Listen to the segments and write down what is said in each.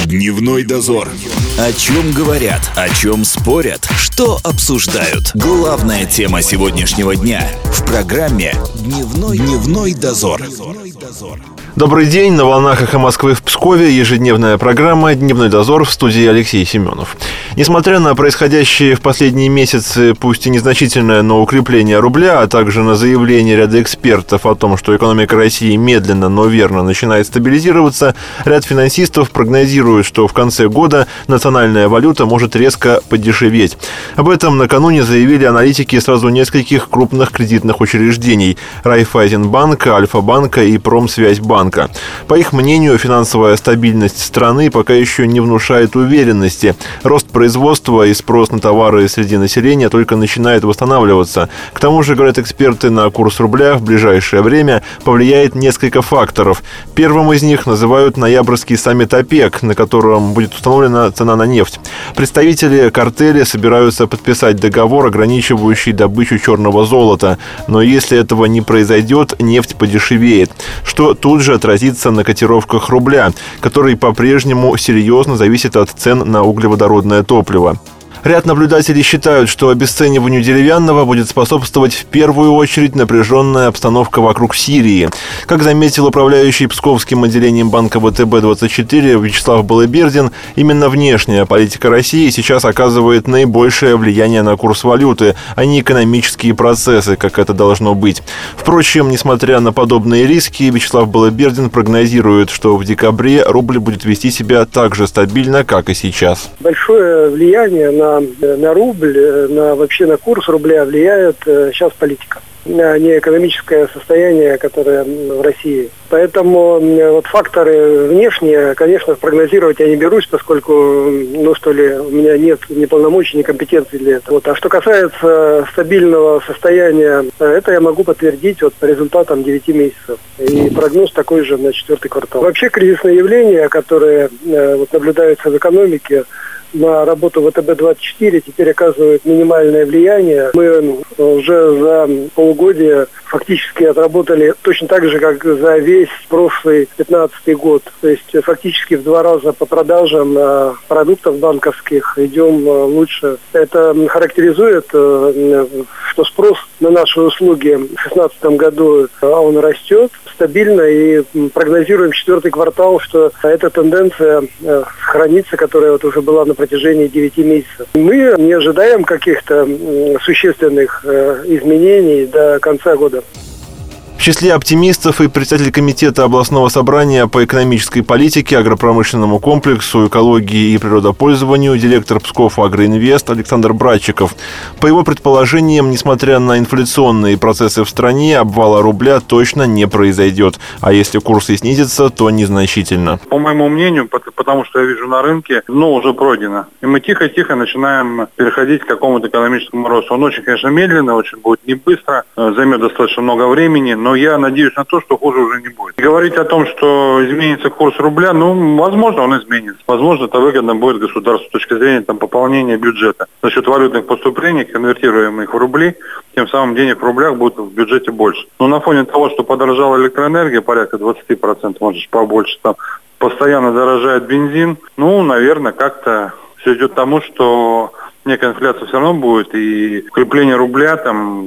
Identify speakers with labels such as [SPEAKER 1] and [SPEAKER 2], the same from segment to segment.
[SPEAKER 1] Дневной дозор. О чем говорят, о чем спорят, что обсуждают. Главная тема сегодняшнего дня в программе «Дневной дозор».
[SPEAKER 2] Добрый день, на волнах «Эхо Москвы» в Пскове ежедневная программа «Дневной дозор», в студии Алексей Семенов. Несмотря на происходящее в последние месяцы, пусть и незначительное, но укрепление рубля, а также на заявление ряда экспертов о том, что экономика России медленно, но верно начинает стабилизироваться, ряд финансистов прогнозирует, что в конце года национальная валюта может резко подешеветь. Об этом накануне заявили аналитики сразу нескольких крупных кредитных учреждений – Райффайзенбанка, Альфа-банка и Промсвязьбанка. По их мнению, финансовая стабильность страны пока еще не внушает уверенности. Рост производства и спрос на товары среди населения только начинает восстанавливаться. К тому же, говорят эксперты, на курс рубля в ближайшее время повлияет несколько факторов. Первым из них называют ноябрьский саммит ОПЕК, на котором будет установлена цена на нефть. Представители картеля собираются подписать договор, ограничивающий добычу черного золота. Но если этого не произойдет, нефть подешевеет, что тут же отразится на котировках рубля, который по-прежнему серьезно зависит от цен на углеводородное топливо. Ряд наблюдателей считают, что обесцениванию деревянного будет способствовать в первую очередь напряженная обстановка вокруг Сирии. Как заметил управляющий Псковским отделением банка ВТБ-24 Вячеслав Балыбердин, именно внешняя политика России сейчас оказывает наибольшее влияние на курс валюты, а не экономические процессы, как это должно быть. Впрочем, несмотря на подобные риски, Вячеслав Балыбердин прогнозирует, что в декабре рубль будет вести себя так же стабильно, как и сейчас.
[SPEAKER 3] Большое влияние на рубль, вообще на курс рубля влияет сейчас политика, а не экономическое состояние, которое в России. Поэтому вот факторы внешние, конечно, прогнозировать я не берусь, поскольку, у меня нет ни полномочий, ни компетенций для этого. А что касается стабильного состояния, это я могу подтвердить по результатам 9 месяцев. И прогноз такой же на 4-й квартал. Вообще кризисные явления, которые наблюдаются в экономике, на работу ВТБ-24 теперь оказывает минимальное влияние. Мы уже за полугодие фактически отработали точно так же, как за весь прошлый 15-й год. То есть фактически в 2 раза по продажам продуктов банковских идем лучше. Это характеризует, что спрос на наши услуги в 2016 году он растет стабильно, и прогнозируем 4-й квартал, что эта тенденция сохранится, которая уже была на протяжении 9 месяцев. Мы не ожидаем каких-то существенных изменений до конца года.
[SPEAKER 2] В числе оптимистов и председатель комитета областного собрания по экономической политике, агропромышленному комплексу, экологии и природопользованию, директор Псков Агроинвест Александр Братчиков. По его предположениям, несмотря на инфляционные процессы в стране, обвала рубля точно не произойдет. А если курс и снизится, то незначительно.
[SPEAKER 4] По моему мнению, потому что я вижу на рынке, уже пройдено. И мы тихо-тихо начинаем переходить к какому-то экономическому росту. Он очень, конечно, медленно, очень будет не быстро, займет достаточно много времени, но я надеюсь на то, что хуже уже не будет. И говорить о том, что изменится курс рубля, возможно, он изменится. Возможно, это выгодно будет государству с точки зрения пополнения бюджета. За счет валютных поступлений, конвертируемых в рубли, тем самым денег в рублях будет в бюджете больше. Но на фоне того, что подорожала электроэнергия, порядка 20%, может побольше, постоянно дорожает бензин, наверное, как-то все идет к тому, что некая инфляция все равно будет, и укрепление рубля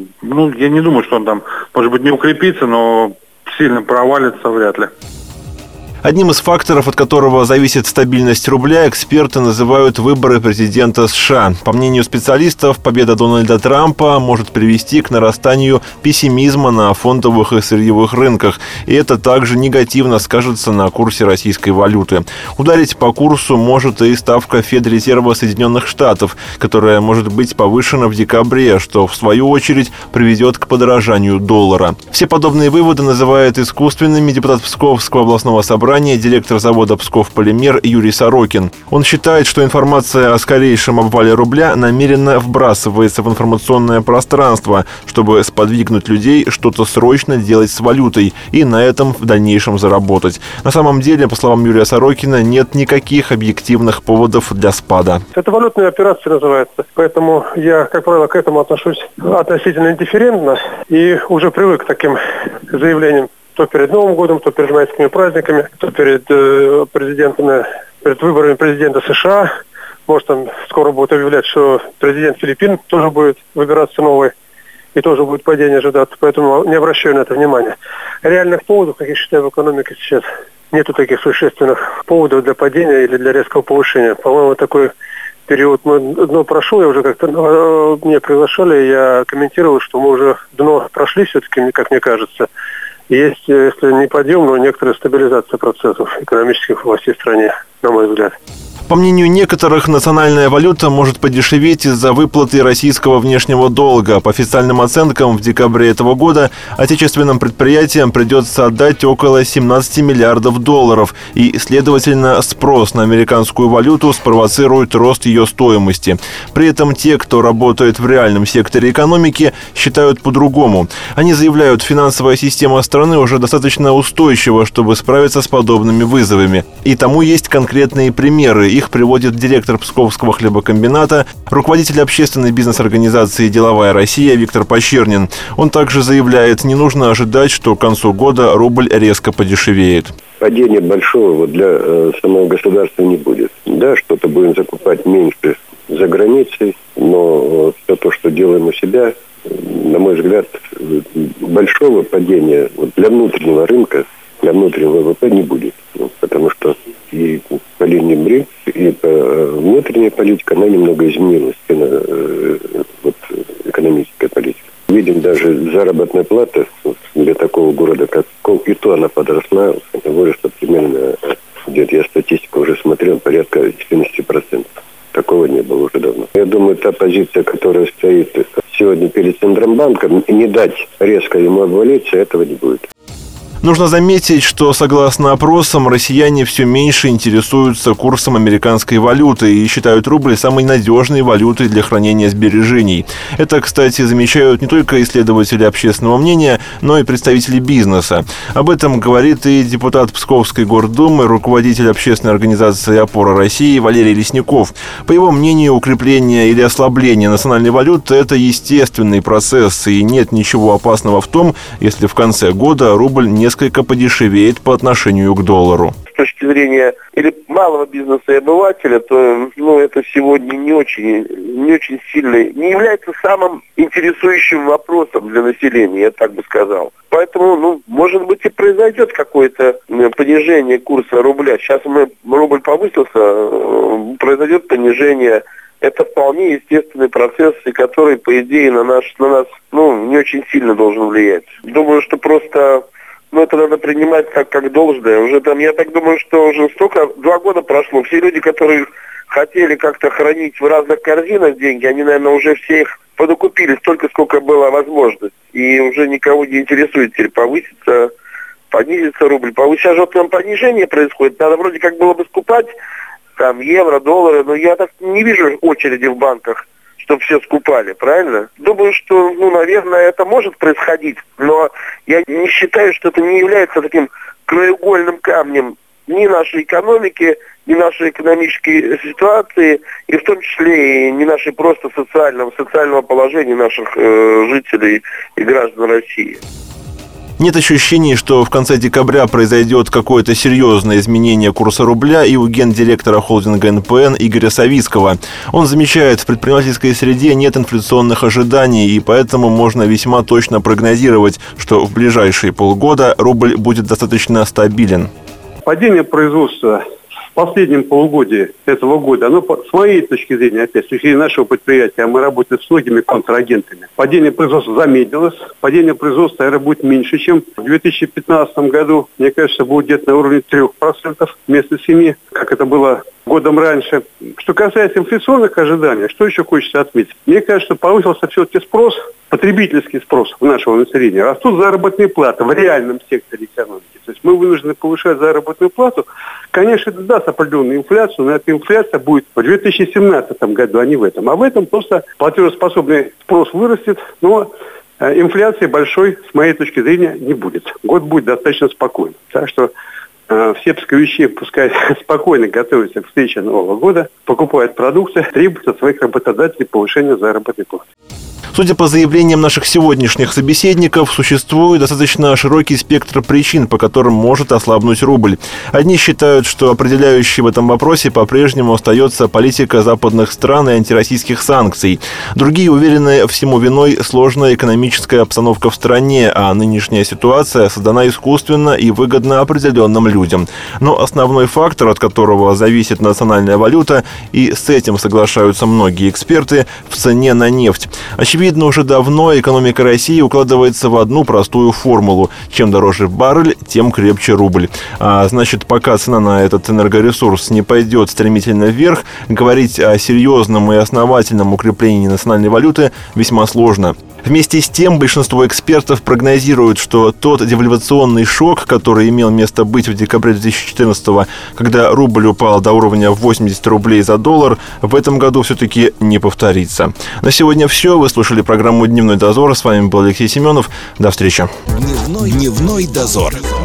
[SPEAKER 4] я не думаю, что он может быть, не укрепится, но сильно провалится вряд ли.
[SPEAKER 2] Одним из факторов, от которого зависит стабильность рубля, эксперты называют выборы президента США. По мнению специалистов, победа Дональда Трампа может привести к нарастанию пессимизма на фондовых и сырьевых рынках. И это также негативно скажется на курсе российской валюты. Ударить по курсу может и ставка Федрезерва Соединенных Штатов, которая может быть повышена в декабре, что в свою очередь приведет к подорожанию доллара. Все подобные выводы называет искусственными депутат Псковского областного собрания, директор завода «Псков Полимер» Юрий Сорокин. Он считает, что информация о скорейшем обвале рубля намеренно вбрасывается в информационное пространство, чтобы сподвигнуть людей что-то срочно делать с валютой и на этом в дальнейшем заработать. На самом деле, по словам Юрия Сорокина, нет никаких объективных поводов для спада.
[SPEAKER 3] Это валютная операция называется, поэтому я, как правило, к этому отношусь относительно индифферентно и уже привык к таким заявлениям. То перед Новым годом, то перед майскими праздниками, то перед президентами перед выборами президента США. Может, там скоро будут объявлять, что президент Филиппин тоже будет выбираться новый. И тоже будет падение ожидаться. Поэтому не обращаю на это внимания. Реальных поводов, как я считаю, в экономике сейчас нету таких существенных поводов для падения или для резкого повышения. По-моему, такой период дно прошло. Я уже как-то меня приглашали, я комментировал, что мы уже дно прошли все-таки, как мне кажется. Есть, если не подъем, но некоторая стабилизация процессов экономических во всей стране, на мой взгляд.
[SPEAKER 2] По мнению некоторых, национальная валюта может подешеветь из-за выплаты российского внешнего долга. По официальным оценкам, в декабре этого года отечественным предприятиям придется отдать около 17 миллиардов долларов. И, следовательно, спрос на американскую валюту спровоцирует рост ее стоимости. При этом те, кто работает в реальном секторе экономики, считают по-другому. Они заявляют, финансовая система страны уже достаточно устойчива, чтобы справиться с подобными вызовами. И тому есть конкретные примеры. Их приводит директор Псковского хлебокомбината, руководитель общественной бизнес-организации «Деловая Россия» Виктор Пощернин. Он также заявляет, не нужно ожидать, что к концу года рубль резко подешевеет.
[SPEAKER 5] Падения большого для самого государства не будет. Да, что-то будем закупать меньше за границей, но все то, что делаем у себя, на мой взгляд, большого падения для внутреннего рынка, для внутреннего ВВП не будет. Потому что и по линии БРИКС, и по внутренней политике она немного изменилась, экономическая политика. Видим, даже заработная плата для такого города, как Псков, и то она подросла, выросла примерно, где-то я статистику уже смотрел, порядка 70%. Такого не было уже давно. Я думаю, та позиция, которая стоит сегодня перед Центробанком, не дать резко ему обвалиться, этого не будет.
[SPEAKER 2] Нужно заметить, что, согласно опросам, россияне все меньше интересуются курсом американской валюты и считают рубль самой надежной валютой для хранения сбережений. Это, кстати, замечают не только исследователи общественного мнения, но и представители бизнеса. Об этом говорит и депутат Псковской гордумы, руководитель общественной организации «Опора России» Валерий Лесников. По его мнению, укрепление или ослабление национальной валюты – это естественный процесс, и нет ничего опасного в том, если в конце года рубль несколько подешевеет по отношению к доллару.
[SPEAKER 6] С точки зрения или малого бизнеса и обывателя, то это сегодня не очень сильно, не является самым интересующим вопросом для населения, я так бы сказал. Поэтому, может быть, и произойдет какое-то понижение курса рубля. Сейчас рубль повысился, произойдет понижение. Это вполне естественный процесс, и который, по идее, на нас не очень сильно должен влиять. Думаю, что просто это надо принимать как должное. Уже я так думаю, что уже 2 года прошло. Все люди, которые хотели как-то хранить в разных корзинах деньги, они, наверное, уже все их подокупили столько, сколько было возможно. И уже никого не интересует теперь повысится, понизится рубль. Сейчас же там понижение происходит. Надо вроде как было бы скупать евро, доллары, но я так не вижу очереди в банках, чтобы все скупали, правильно? Думаю, что, наверное, это может происходить, но я не считаю, что это не является таким краеугольным камнем ни нашей экономики, ни нашей экономической ситуации, и в том числе и не нашей просто социального положения наших жителей и граждан России.
[SPEAKER 2] Нет ощущений, что в конце декабря произойдет какое-то серьезное изменение курса рубля и у гендиректора холдинга НПН Игоря Савицкого. Он замечает, в предпринимательской среде нет инфляционных ожиданий, и поэтому можно весьма точно прогнозировать, что в ближайшие полгода рубль будет достаточно стабилен.
[SPEAKER 7] Падение производства в последнем полугодии этого года, оно, с моей точки зрения, опять, с точки зрения нашего предприятия, мы работаем с многими контрагентами. Падение производства замедлилось, падение производства, наверное, будет меньше, чем в 2015 году. Мне кажется, будет где-то на уровне 3% вместо 7%, как это было годом раньше. Что касается инфляционных ожиданий, что еще хочется отметить? Мне кажется, что повысился все-таки спрос, потребительский спрос у нашего населения. Растут заработные платы в реальном секторе экономики. То есть мы вынуждены повышать заработную плату. Конечно, это даст определенную инфляцию, но эта инфляция будет в 2017 году, а не в этом. А в этом просто платежеспособный спрос вырастет, но инфляции большой, с моей точки зрения, не будет. Год будет достаточно спокойным. Так что все псковичи пускай спокойно готовятся к встрече Нового года, покупают продукты, требуют от своих работодателей повышения заработной платы.
[SPEAKER 2] Судя по заявлениям наших сегодняшних собеседников, существует достаточно широкий спектр причин, по которым может ослабнуть рубль. Одни считают, что определяющей в этом вопросе по-прежнему остается политика западных стран и антироссийских санкций. Другие уверены, всему виной сложная экономическая обстановка в стране, а нынешняя ситуация создана искусственно и выгодна определенным людям. Но основной фактор, от которого зависит национальная валюта, и с этим соглашаются многие эксперты, в цене на нефть. Очевидно, уже давно экономика России укладывается в одну простую формулу. Чем дороже баррель, тем крепче рубль. А значит, пока цена на этот энергоресурс не пойдет стремительно вверх, говорить о серьезном и основательном укреплении национальной валюты весьма сложно. Вместе с тем, большинство экспертов прогнозируют, что тот девальвационный шок, который имел место быть в декабре 2014-го, когда рубль упал до уровня 80 рублей за доллар, в этом году все-таки не повторится. На сегодня все. Вы слушали программу «Дневной дозор». С вами был Алексей Семенов. До встречи.
[SPEAKER 1] Дневной дозор.